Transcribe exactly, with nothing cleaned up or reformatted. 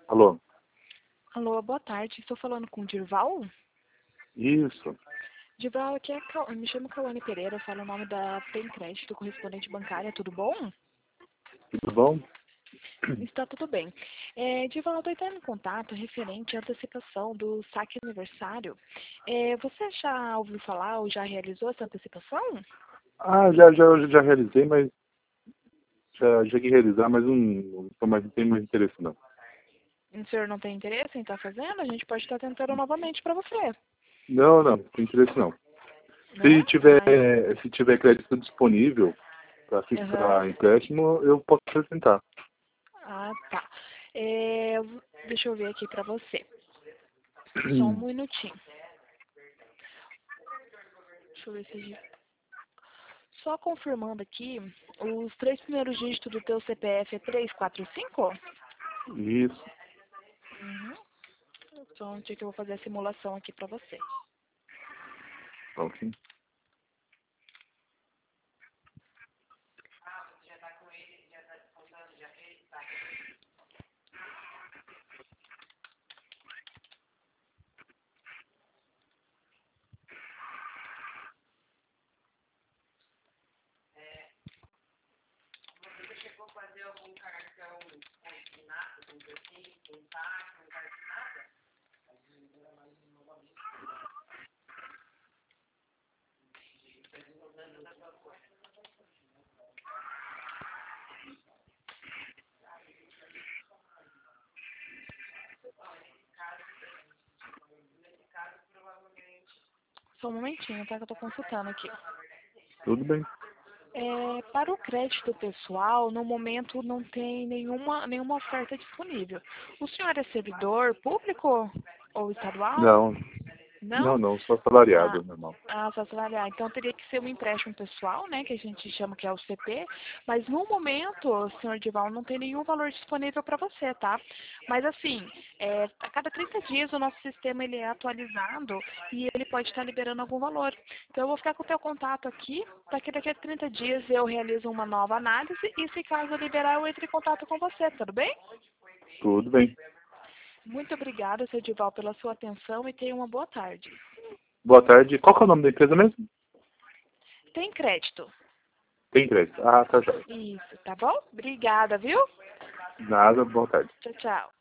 Alô? Alô, boa tarde. Estou falando com o Dirval? Isso. Dirval, aqui é a Cal... me chamo Cauane Pereira, eu falo o nome da Tem Crédito, correspondente bancária, tudo bom? Tudo bom? Está tudo bem. É, Dirval, eu estou entrando em contato referente à antecipação do saque aniversário. É, você já ouviu falar ou já realizou essa antecipação? Ah, já, já, já realizei, mas já cheguei a realizar, mas não, não, tô mais, não tenho mais interesse não. O senhor não tem interesse em estar fazendo? A gente pode estar tentando novamente para você. Não, não, não tenho interesse não. Se Não? tiver, Ai, se tiver crédito disponível para aham. fixar empréstimo, eu posso apresentar. Ah, tá. É, deixa eu ver aqui para você. Só um minutinho. Deixa eu ver se... Só confirmando aqui, os três primeiros dígitos do teu C P F é três quatro cinco? Isso. Uhum. Então, onde é que eu vou fazer a simulação aqui pra você? Ok. Só um momentinho, tá? Que eu tô consultando aqui. Tudo bem. É, para o crédito pessoal, no momento não tem nenhuma, nenhuma oferta disponível. O senhor é servidor público ou estadual? Não, não, Não? não, sou Ah, assalariado, normal. ah, só trabalhar. Então teria que ser um empréstimo pessoal, né, que a gente chama que é o C P, mas no momento, senhor Dival, não tem nenhum valor disponível para você, tá? Mas assim, é, a cada trinta dias o nosso sistema ele é atualizado e ele pode estar liberando algum valor. Então eu vou ficar com o teu contato aqui, para que daqui a trinta dias eu realize uma nova análise e se caso liberar eu entre em contato com você, tudo bem? Tudo bem. Muito obrigada, senhor Dival, pela sua atenção e tenha uma boa tarde. Boa tarde. Qual que é o nome da empresa mesmo? Tem crédito? Tem crédito. Ah, tá já. Isso, tá bom? Obrigada, viu? Nada, boa tarde. Tchau, tchau.